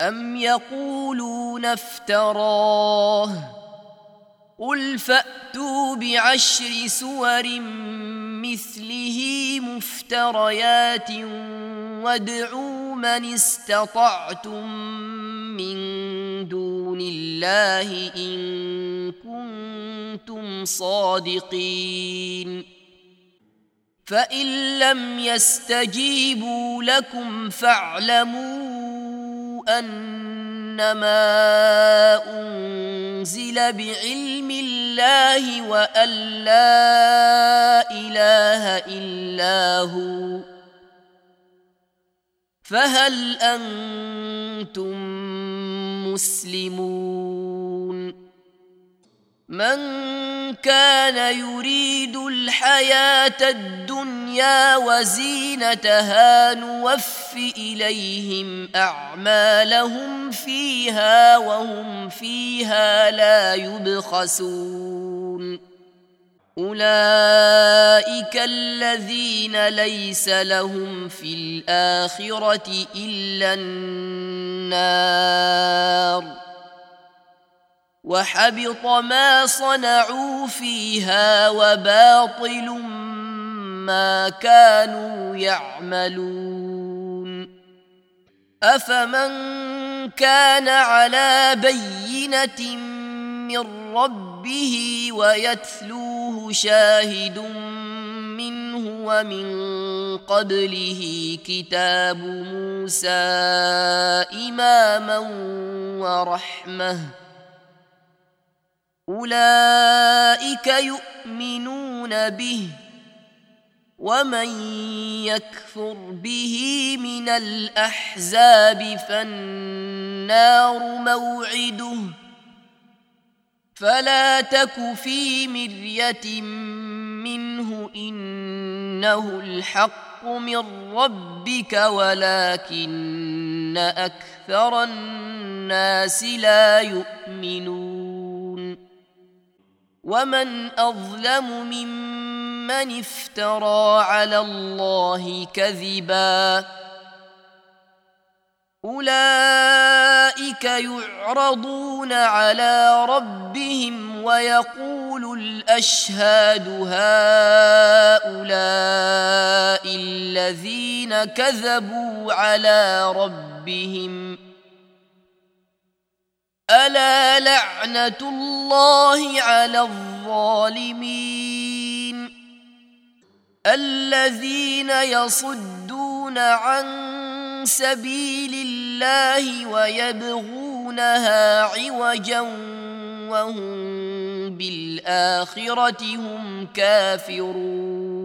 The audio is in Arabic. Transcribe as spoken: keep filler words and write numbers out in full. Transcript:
أم يقولون افتراه قل فأتوا بعشر سور مثله مفتريات وادعوا من استطعتم من دون الله إن كنتم صادقين فإن لم يستجيبوا لكم فاعلموا أنما أنزل بعلم الله وأن لا إله إلا هو فهل أنتم مسلمون من كان يريد الحياة الدنيا وزينتها نوف إليهم أعمالهم فيها وهم فيها لا يبخسون أولئك الذين ليس لهم في الآخرة إلا النار وحبط ما صنعوا فيها وباطل ما كانوا يعملون أفمن كان على بينة من ربه ويتلوه شاهد منه ومن قبله كتاب موسى إماما ورحمة أولئك يؤمنون به ومن يكفر به من الأحزاب فالنار موعده فلا تك في مرية منه إنه الحق من ربك ولكن أكثر الناس لا يؤمنون ومن أظلم ممن افترى على الله كذبا أولئك يعرضون على ربهم ويقول الأشهاد هؤلاء الذين كذبوا على ربهم ألا لعنة الله على الظالمين الذين يصدون عن سبيل الله ويبغونها عوجا وهم بالآخرة هم كافرون